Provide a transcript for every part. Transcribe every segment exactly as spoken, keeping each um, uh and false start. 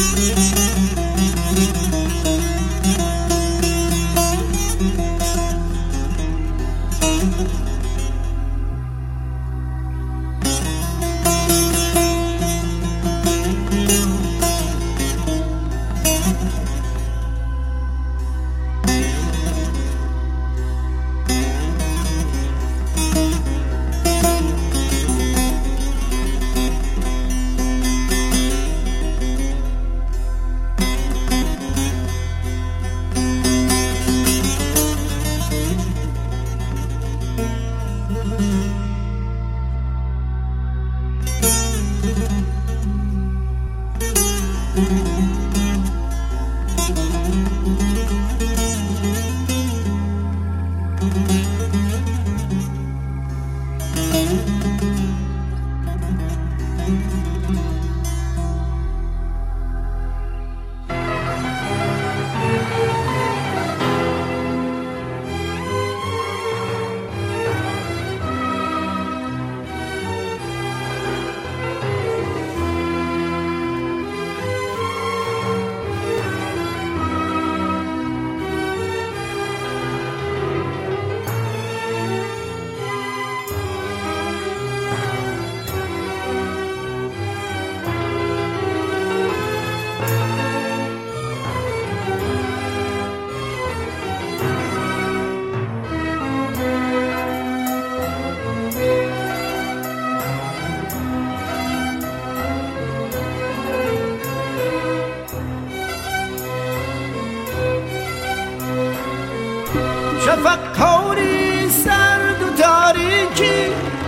شفق کوری سرد و تاریکی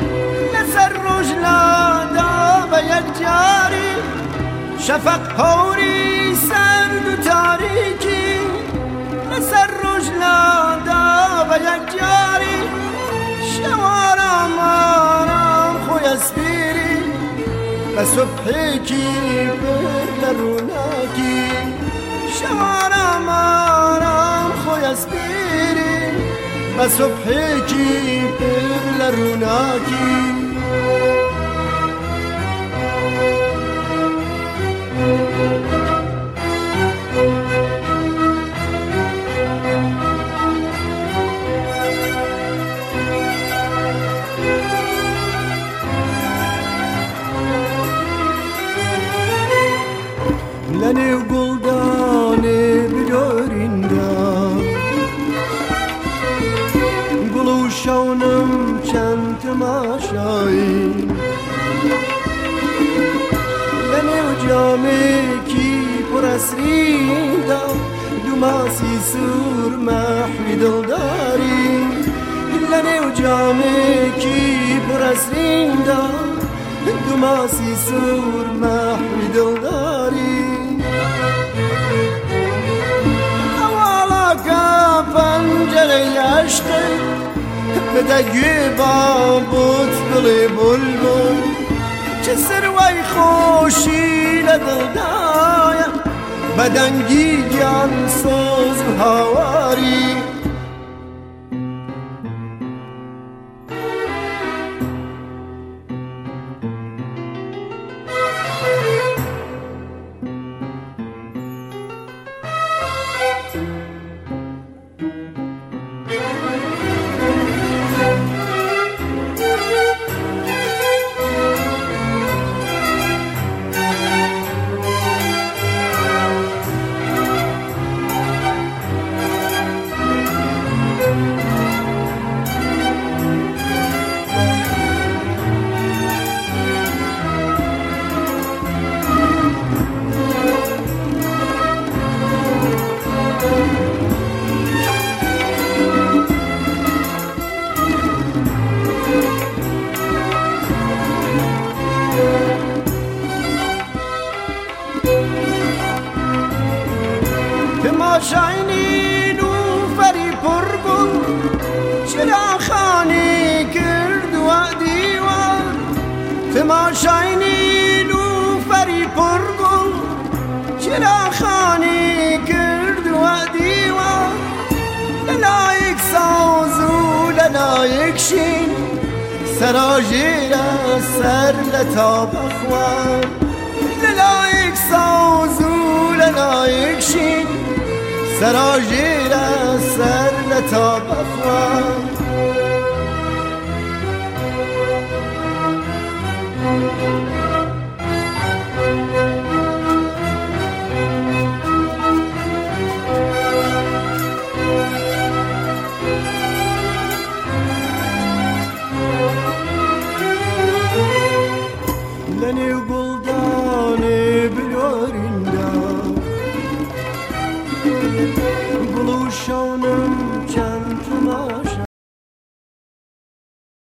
لسر روش لادا و یک جاری شفق کوری سرد و تاریکی لسر روش لادا و یک جاری شوارم آرام خوی اسبیری و صبحی کی بر لروناکی شوارم آرام خوی اسبیری و صبحی کی پر لروناکی لنی و گلدانی بدوریندا گلو شونم چند تماشایی لنی و جامی کی پر اسریندا دوماسی سور محوی دلداری لنی و جامی کی پر اسریندا دوماسی سور محوی دلداری پنجره عشقی بدگی بابوت دلی بلبل چه سروی خوشی لدل دایم بدنگی گیان سوز و هواری تماشاینی نوفری پرگل چرا خانی کرد و دیوار تماشاینی نوفری پرگل چرا خانی کرد و دیوار للایک سازو للایک شین سراجیر سر لطاب اخوان للایک سازو لنا يكشين سراجير السر لتابخوان لن يقول